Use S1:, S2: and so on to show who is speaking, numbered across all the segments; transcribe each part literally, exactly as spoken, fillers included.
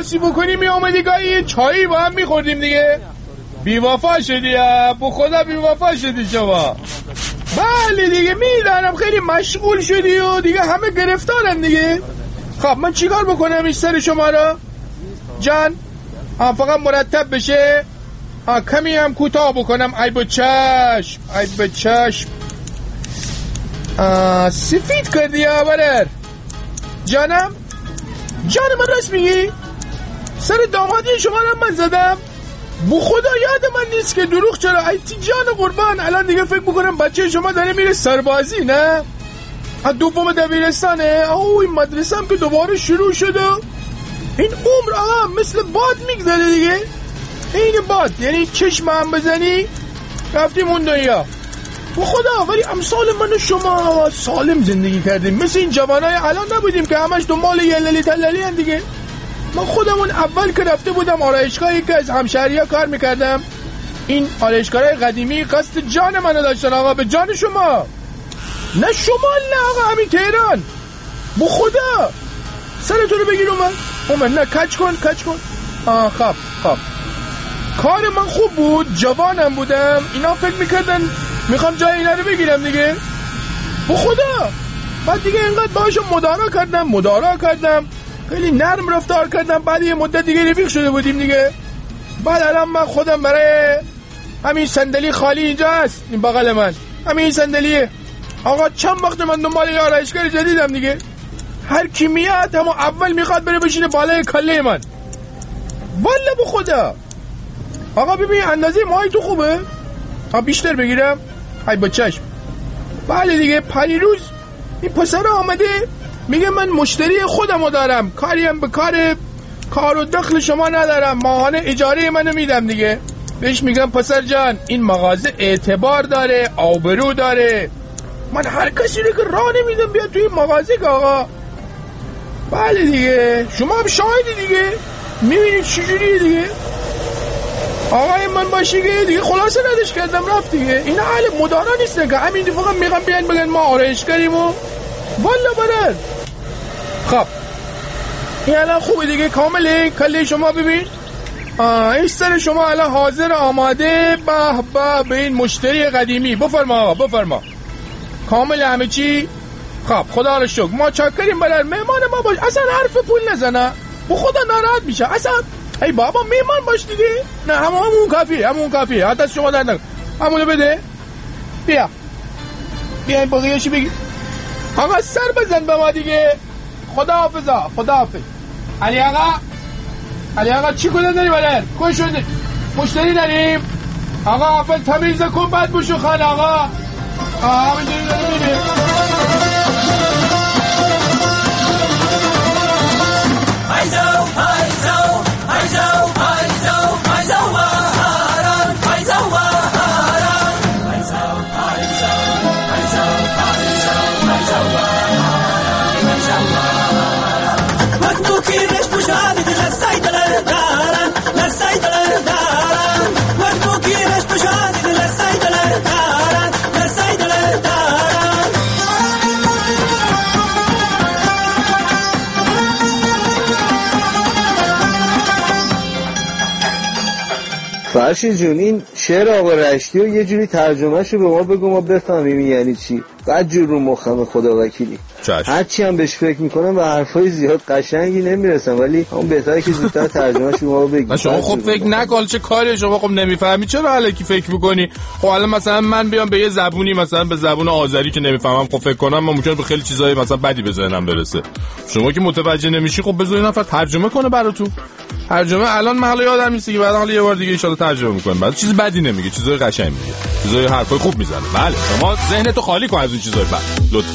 S1: میخواستی بکنی میامدی گاهی چایی با هم میخوردیم دیگه. بیوفا شدی ها، بو خدا بیوفا شدی شما. بله دیگه میدانم خیلی مشغول شدی و دیگه همه گرفتارن دیگه. خب من چیکار بکنم این سر شما را جان؟ فقط مرتب بشه، کمی هم کوتاه بکنم. ای با چشم، ای با چشم. سفید کردی ها برر جانم. جان من راست میگی؟ سر دامادی شما را من زدم؟ بو خدا یاد من نیست که دروغ چرا. ایتی جان قربان، الان دیگه فکر بکنم بچه شما داره میره سربازی نه؟ دوم دبیرستانه. اوه این مدرسه هم که دوباره شروع شده. این عمر آقا مثل باد میگذره دیگه. این باد یعنی چشم هم بزنی رفتیم اون دنیا. بو خدا ولی امثال من و شما سالم زندگی کردیم، مثل این جوانای الان نبودیم که همش دنبال یللی تللی هن دیگه. من خودمون اول که رفته بودم آرایشگاهی که از همشهری‌ها کار میکردم، این آرایشگاه‌های قدیمی قصد جان منو داشتن آقا، به جان شما. نه شمال نه آقا، همین تهران. بو خدا سرتو رو بگیر اومد اومد. نه کچ کن کچ کن. آه خب خب کار من خوب بود، جوانم بودم، اینا فکر میکردن میخوام جای اینا رو بگیرم دیگه. بو خدا بعد دیگه اینقدر باشم مدارا کردم مدارا کردم خیلی نرم رفتار کردم. بعد یه مدت دیگه رفیق شده بودیم دیگه. بعد الان من خودم برای همین صندلی خالی اینجا هست این بغل من، همین صندلیه آقا. چند وقت من دنبال یه آرایشگر جدیدم دیگه. هر کی میاد همون اول میخواد بره بشینه بالای کله من. والا بو خدا آقا ببین اندازه ماهی تو خوبه؟ ها بیشتر بگیرم؟ ای با چشم. بله دیگه پریروز این پسر آمده میگه من مشتری خودمو دارم، کاریم به کار کار و دخل شما ندارم، ماهانه اجاره منو میدم دیگه. بهش میگم پسر جان این مغازه اعتبار داره، آبرو داره، من هر کسی رو که راه نمیدم بیاد توی مغازه که آقا. بله دیگه شما هم شاهدی دیگه، میبینید چجوریه دیگه. آقای من باشی که دیگه خلاصه ندش کردم رفت دیگه. اینا اهل مدارا نیستن که همین فقط میگم بیان بگن ما آرایشگریم و والا برن. خب این الان خوبه دیگه، کامله کله شما ببین. آه این سر شما الان حاضر آماده به به به این مشتری قدیمی. بفرما آقا بفرما، کامل همه چی. خب خدا رو شکر ما چاکریم برای مهمان ما باش، اصلا حرف پول نزنه بو خدا ناراحت میشه اصلا. ای بابا مهمان باش دیگه. نه همون همون کافی همون کافی حتی شما در نکن همونو بده. بیا بیا این بقیه‌شو بگی آقا. سر بزن به ما دیگه. خدا حافظا خدا حافظ. علی آقا علی آقا چی کنه داری برن کن شده مشتری داریم آقا. اول تمیز کن بعد بشو خان آقا. آقا همینجوری داره میره.
S2: هایزو هایزو هایزو هایزو هایزو بهاران هایزو بهاران هایزو هایزو هایزو هایزو هایزو بهاران هایزو بهاران وقتو کی رش پوشانی دل سایدلر دارن دل سایدلر دارن وقتو کی رش پوشانی دل سایدلر دارن دل سایدلر دارن.
S3: فرشی جون این شعر آقا رشتی و یه جوری ترجمهشو به ما بگو ما بفهمیم یعنی چی. بعد جور رو مخم خدا وکیلی. هرچی هم بهش فکر میکنم و حرفای زیاد قشنگی نمیرسم، ولی اون بهتره که زودتر ترجمهشو به ما بگی.
S1: شما خب فکر نکن چه کاری شما خب نمیفهمی چرا الکی فکر میکنی. خب الان مثلا من بیام به یه زبونی مثلا به زبون آذری که نمیفهمم خب فکر کنم من ممکنه به خیلی چیزای مثلا بدی به ذهنم برسه. شما که متوجه نمیشی خب بذار نفر ترجمه کنه براتون. ترجمه الان من حالا یادم نیست که بعد حالا یه بار دیگه ان شاء الله ترجمه میکنم. بعد چیز بدی نمیگه، چیزای قشنگ میگه، چیزای حرفای خوب میزنه. بله شما ذهنتو خالی کن از این چیزای بد لطفاً.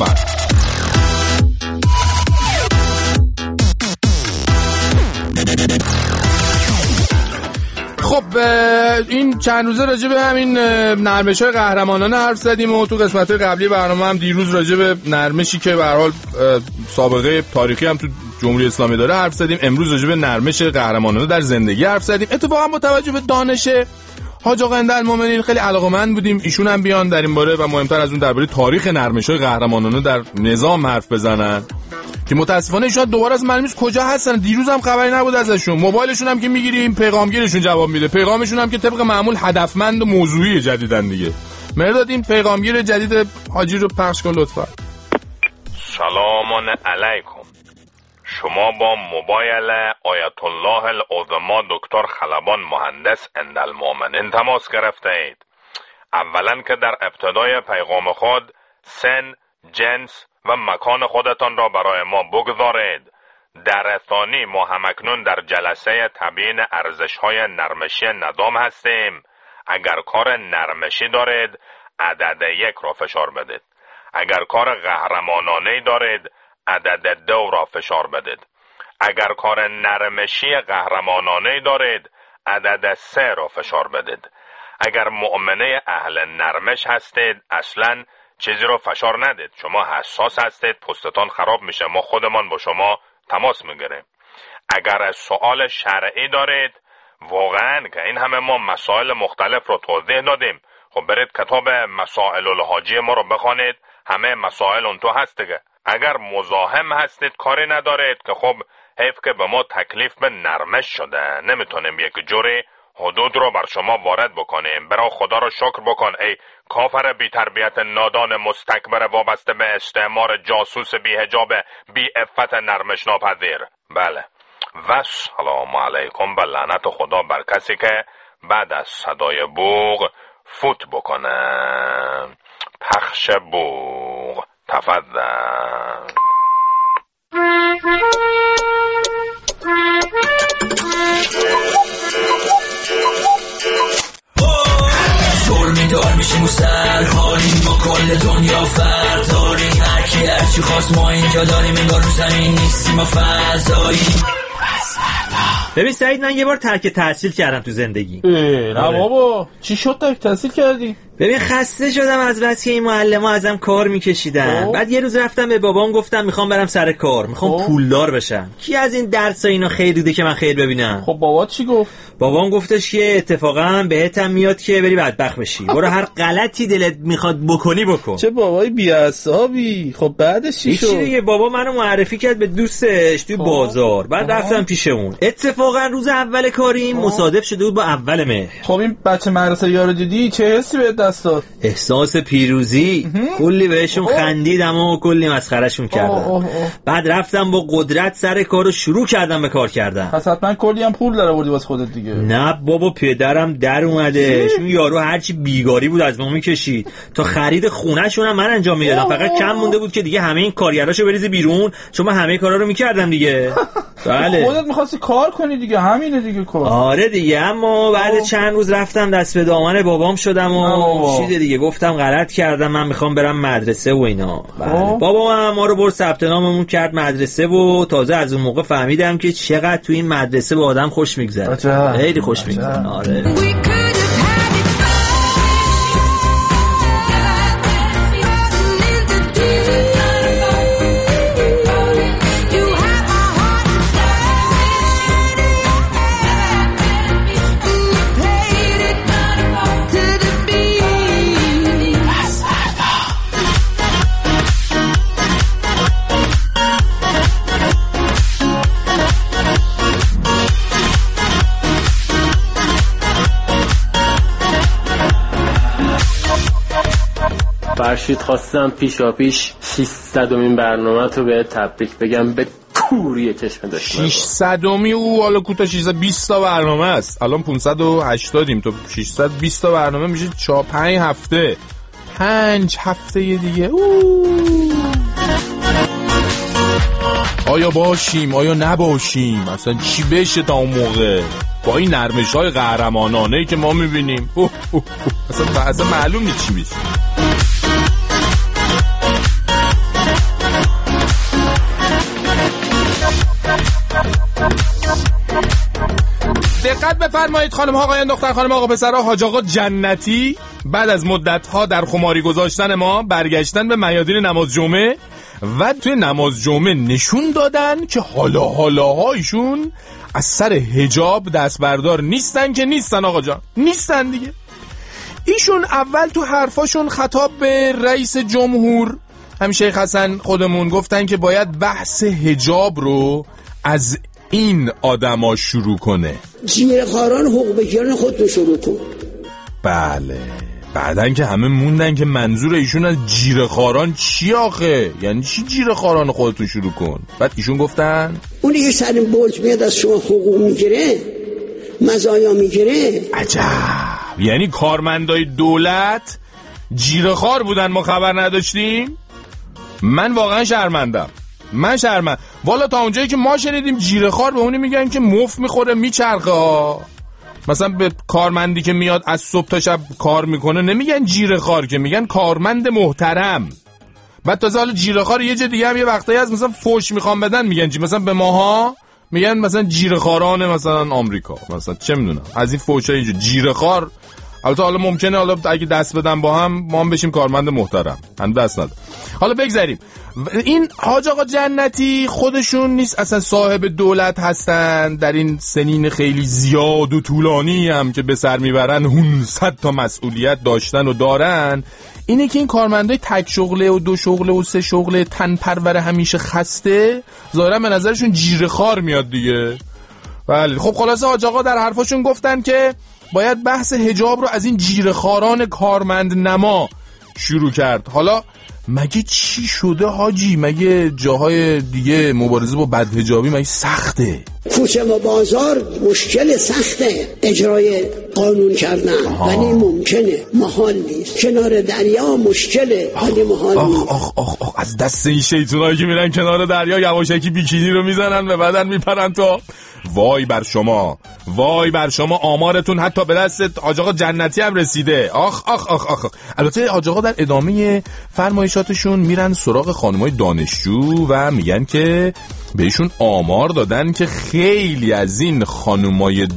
S1: خب این چند روزه راجع به همین نرمش‌های قهرمانانه حرف زدیم و تو قسمت قبلی برنامه هم دیروز راجع به نرمشی که به هر حال سابقه تاریخی هم تو جمهوری اسلامی داره حرف زدیم. امروز راجع به نرمش قهرمانانه در زندگی حرف زدیم. اتفاقا با توجه به دانش حاج آقا اندرمومنین خیلی علاقه‌مند بودیم ایشون هم بیان در این باره و مهمتر از اون درباره تاریخ نرمش‌های قهرمانانه در نظام حرف بزنن که متاسفانه شاید دوباره از معلوم نیست کجا هستن. دیروز هم خبری نبود ازشون. موبایلشون هم که میگیریم پیغامگیرشون جواب میده. پیغامشون هم که طبق معمول هدفمند و موضوعی جدیدن دیگه. مرداد این پیغامگیر جدید حاجی رو پخش کن لطفا.
S4: سلام علیکم. شما با موبایل آیت الله العظما دکتر خلبان مهندس اندالمؤمنین تماس گرفته اید. اولا که در ابتدای پیغام خود سن، جنس و مکان خودتان را برای ما بگذارید. در ثانی ما همکنون در جلسه تبیین ارزش‌های نرمشی نظام هستیم. اگر کار نرمشی دارید عدد یک را فشار بدید. اگر کار قهرمانانه‌ای دارید عدد دو را فشار بدید. اگر کار نرمشی قهرمانانه‌ای دارید عدد سه را فشار بدید. اگر مؤمنه اهل نرمش هستید اصلاً چیزی رو فشار ندید. شما حساس هستید، پوستتان خراب میشه، ما خودمان با شما تماس میگیریم. اگر سوال شرعی دارید، واقعاً که این همه ما مسائل مختلف رو توضیح دادیم، خب برید کتاب مسائل الحاجی ما رو بخونید، همه مسائل اون تو هست دیگه. اگر مزاحم هستید کاری ندارید که خب حیف که به ما تکلیف به نرمش شده، نمیتونیم یک جوری حدود رو بر شما وارد بکنیم. برای خدا رو شکر بکن ای کافر بی تربیت نادان مستکبر وابسته به استعمار جاسوس بی حجاب بی عفت نرمش ناپذیر. بله و سلام علیکم و لعنت خدا بر کسی که بعد از صدای بوق فوت بکنه. پخش بوق. تفضل.
S2: دور میدار میشیم و سر حالیم با کل دنیا فرق داریم. هرکی هرچی خواست ما اینجا داریم، انگار رو زمین نیستیم و فضاییم.
S5: ببین سعید، من یه بار ترک تحصیل کردم تو زندگی.
S1: نه بابا چی شد ترک تحصیل کردی؟
S5: ببین خسته شدم از بس که این معلم‌ها ازم کار میکشیدن. بعد یه روز رفتم به بابام گفتم میخوام برم سر کار، میخوام اوه. پولدار بشم. کی از این درسا اینا خیر دیده که من خیر ببینم؟
S1: خب بابا چی گفت؟
S5: بابام گفتش که اتفاقا بهتم میاد که بری بدبخت بشی. برو هر غلطی دلت میخواد بکنی بکن.
S1: چه بابای بی‌عصابی. خب بعدش چی شد؟
S5: دیگه بابا منو معرفی کرد به دوستش توی بازار. بعد آه. رفتم پیش اون. اتفاقا روز اول کاریم مصادف شده بود با اول مهر.
S1: خب این بچه مدرسه یارو دیدی چه حسی بهت دست داد؟
S5: احساس پیروزی. کلی بهشون اوه. خندیدم و کلی مسخرهشون کردم. اوه اوه اوه. بعد رفتم با قدرت سر کارو شروع کردم به کار کردن.
S1: پس حتما کلی هم پول در آوردی واسه خودت دیگه.
S5: نه بابا پدرم در اومده. اون یارو هرچی بیگاری بود از ما میکشید. تا خرید خونه‌شون هم من انجام میدادم. فقط کم مونده بود که دیگه همه این کارگراشو بریزی بیرون، چون من همه کارا رو میکردم دیگه. بله
S1: خودت می‌خواستی کار کنی دیگه، همینه دیگه کار.
S5: آره دیگه، اما بعد اوه. چند روز رفتم دست به دامن بابام شدم و چیز دیگه گفتم غلط کردم، من میخوام برم مدرسه و اینا. بله. بابا هم ما رو برد ثبت ناممون کرد مدرسه و تازه از اون موقع فهمیدم که چقدر تو این مدرسه به آدم خوش میگذره. خیلی خوش میگذره. آره.
S6: فرشید خواستم پیشا پیش ششصدمین برنامه تو به تبریک بگم به کوری چشم داشتم.
S1: ششصدمی او حالا کوتا ششصد و بیست تا برنامه است. الان پانصد و هشتادیم تو ششصد و بیست تا برنامه میشه چهار پنج هفته. پنج هفته دیگه. اوه. آیا باشیم آیا نباشیم، اصلا چی بشه تا اون موقع با این نرمش‌های قهرمانانه‌ای که ما می‌بینیم. اوه اوه اوه. اصلا اصلا معلوم نیست چی میشه. دقت بفرمایید خانم ها آقایان دختر خانم آقا پسرها حاج آقا جنتی بعد از مدت ها در خماری گذاشتن ما برگشتن به میادین نماز جمعه و توی نماز جمعه نشون دادن که حالا حالا هایشون از سر حجاب دست بردار نیستن که نیستن. آقا جان نیستن دیگه. ایشون اول تو حرفاشون خطاب به رئیس جمهور همین شیخ حسن خودمون گفتن که باید بحث حجاب رو از این آدما شروع کنه.
S7: جیره‌خواران حقوق بگیرن خودتون شروع کن.
S1: بله بعدن که همه موندن که منظور ایشون از جیره‌خواران چی آخه؟ یعنی چی جیره‌خواران خودتون شروع کن؟ بعد ایشون گفتن
S7: اونی که سر برج میاد از شما حقوق میگیره، مزایا میگیره.
S1: عجب، یعنی کارمندای دولت جیره‌خوار بودن ما خبر نداشتیم؟ من واقعا شرمندم. من شرمند. والا تا اونجایی که ما شنیدیم جیره‌خوار به اونی میگن که مفت میخوره میچرخه ها. مثلا به کارمندی که میاد از صبح تا شب کار میکنه نمیگن جیره‌خوار، که میگن کارمند محترم. بعد تازه حالا جیره‌خوار یه جا دیگه هم یه وقتایی از مثلا فوش میخوام بدن میگن چی، مثلا به ماها میگن مثلا جیره‌خواران مثلا آمریکا، مثلا چه میدونم از این فوشای اینجا جیره‌خوار. البته حالا ممکنه حالا اگه دست بدن با هم ما هم بشیم کارمند محترم، هم دست نده. حالا بگذاریم. این حاج آقا جنتی خودشون نیست اصلا صاحب دولت هستن، در این سنین خیلی زیاد و طولانی هم که به سر میبرن هونصد تا مسئولیت داشتن و دارن. اینه که این کارمندای تک شغله و دو شغله و سه شغله تن پرور همیشه خسته ظاهرا به نظرشون جیره‌خوار میاد دیگه. بله خب خلاصه حاج آقا در حرفاشون گفتن که باید بحث حجاب رو از این جیره‌خواران کارمند نما شروع کرد. حالا مگه چی شده حاجی؟ مگه جاهای دیگه مبارزه با بدحجابی مگه سخته؟
S7: کوچه و بازار مشکل سخته اجرای قانون کردن، ولی ممکنه، محال نیست. کنار دریا مشکله ولی محال
S1: آخ
S7: نیست.
S1: آخ آخ آخ از دست این شیطونایی که میرن کنار دریا یواشکی بیکینی رو میزنن به بدن میپرن تو. وای بر شما، وای بر شما، آمارتون حتی به دست حاج آقا جنتی هم رسیده. آخ آخ آخ آخ. البته حاج آقا در ادامه فرمایشاتشون میرن سراغ خانمای دانشجو و میگن که بهشون آمار دادن که خیلی از این خانمای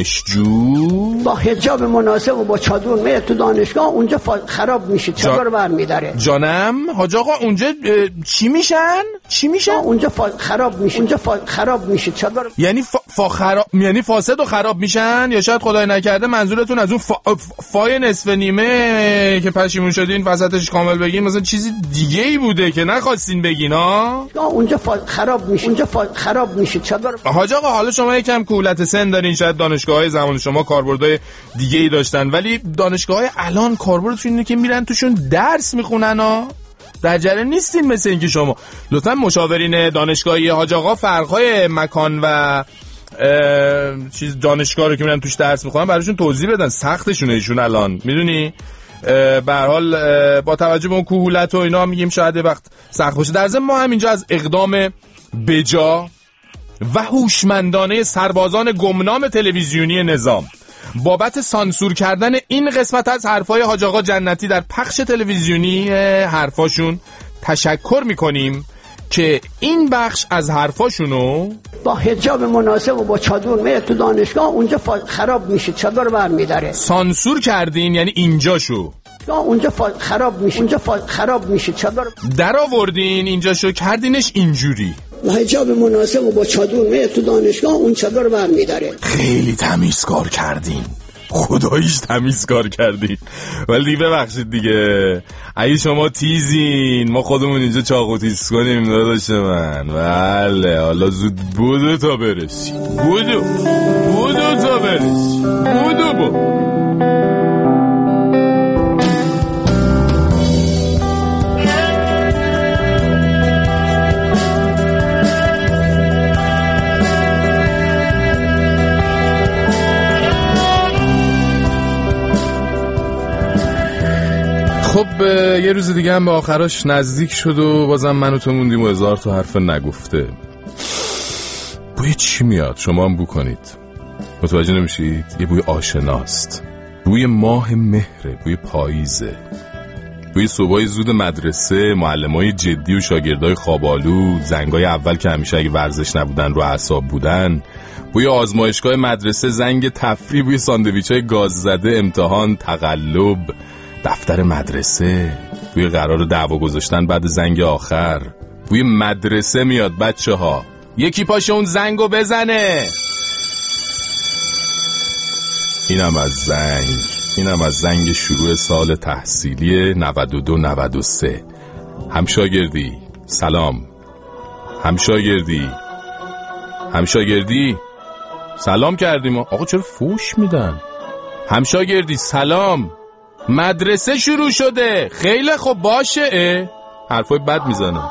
S1: دانشجو
S7: با حجاب مناسب و با چادر میره تو دانشگاه، اونجا خراب میشه، چادر برمی‌داره.
S1: جانم حاج آقا اونجا چی میشن؟ چی میشن؟
S7: اونجا خراب میشه، اونجا خراب میشه، چادر
S1: یعنی فا, فا خراب، یعنی فاسد و خراب میشن، یا شاید خدای نکرده منظورتون از اون فا... فای نصف نیمه که پشیمون شدین وسطش کامل بگین مثلا چیزی دیگه ای بوده که نخواستین بگین ها؟
S7: اونجا خراب میشه، اونجا خراب میشه، چادر.
S1: حاج آقا حالا شما یکم کولت سن دارین، شاید دانشگاه‌های زمان شما کاربردهای دیگه ای داشتن، ولی دانشگاه‌های الان کاربردشون اینه که میرن توشون درس میخونن ها. در جریان نیستین مثل اینکه شما. لطفا مشاورین دانشگاهی حاج آقا فرق‌های مکان و چیز دانشگاه رو که میرن توش درس میخونن براشون توضیح بدن، سختشونه ایشون الان میدونی. به هر حال با توجه به اون کهولت و اینا میگیم شاید وقت سخت باشه. در ضمن ما هم اینجا از اقدام بجا و هوشمندانه سربازان گمنام تلویزیونی نظام بابت سانسور کردن این قسمت از حرفای حاج آقا جنتی در پخش تلویزیونی حرفاشون تشکر میکنیم که این بخش از حرفاشونو
S7: با حجاب مناسب و با چادر میره تو دانشگاه، اونجا خراب میشه، چادر برمی‌داره.
S1: سانسور کردین یعنی اینجاشو
S7: اونجا خراب میشه، اونجا خراب میشه، چادر
S1: در آوردین اینجاشو کردینش اینجوری.
S7: با حجاب مناسب و با چادر میره تو دانشگاه، اون چادر برمی‌داره.
S1: خیلی تمیز کار کردین، خداییش تمیز کار کردین. ولی ببخشید دیگه اگه شما تیزین ما خودمون اینجا چاقو تیز کنیم داداش من. بله حالا زود بودو تا برسی، بودو بودو تا برسی، بودو بودو. خب یه روز دیگه هم به آخراش نزدیک شد و بازم من و تو موندیم و هزار تا حرف نگفته. بوی چی میاد؟ شما هم بو کنید، متوجه نمیشید؟ یه بوی آشناست، بوی ماه مهره، بوی پاییزه، بوی صبحای زود مدرسه، معلمای جدی و شاگردای خوابالو، زنگای اول که همیشه اگه ورزش نبودن رو اعصاب بودن، بوی آزمایشگاه مدرسه، زنگ تفریح، بوی ساندویچای گاز زده، امتحان، تقلب، دفتر مدرسه، بوی قرار دعوا گذاشتن بعد زنگ آخر. بوی مدرسه میاد بچه ها، یکی پاشه اون زنگو بزنه. اینم از زنگ، اینم از زنگ شروع سال تحصیلی نود و دو نود و سه.
S4: همشاگردی سلام. همشاگردی همشاگردی سلام کردیم. آقا چرا فوش میدن؟ همشاگردی سلام، مدرسه شروع شده. خیلی خب باشه. حرفای بد میزنه.